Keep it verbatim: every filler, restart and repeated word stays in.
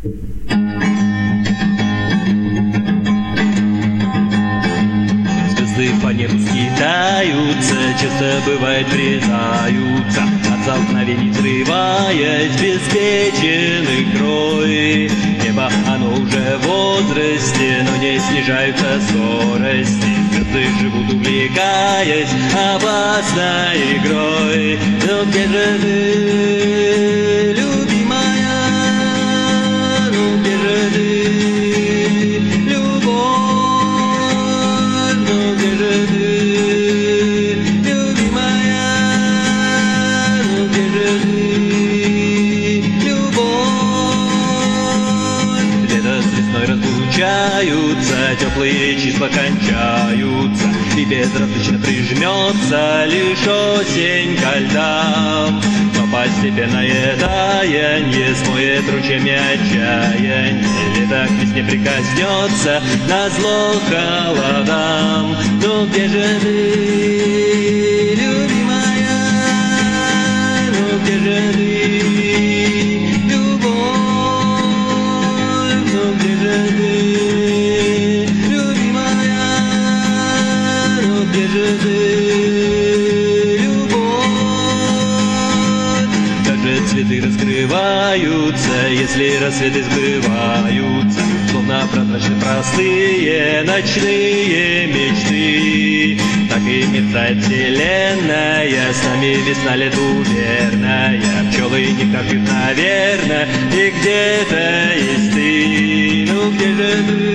Звезды по небу скитаются, часто бывает врезаются, от столкновений взрываясь беспеченных рой. Небо, оно уже в возрасте, но не снижаются скорости. Звезды живут, увлекаясь опасной игрой. Но где же ты, любимая? Ну где же ты, любовь? Ну где же ты, любимая? Ну где же ты, любовь? Лето с весной разлучаются, теплые числа кончаются, и безразлично прижмется лишь осень ко льдам. Но постепенное таяние смоет ручьями отчаяние, лето к весне прикоснется назло холодам. Ну где же ты, любимая? Ну где же ты, любовь? Ну где же ты, любимая? Ну где же ты, любовь? Как же цветы раскрываются, если рассветы сбываются, словно прозрачны простые ночные мечты. Так и мерцает вселенная, с нами весна лету верная. Пчелы нектар пьют, наверное, и где-то есть ты. Ну где же ты?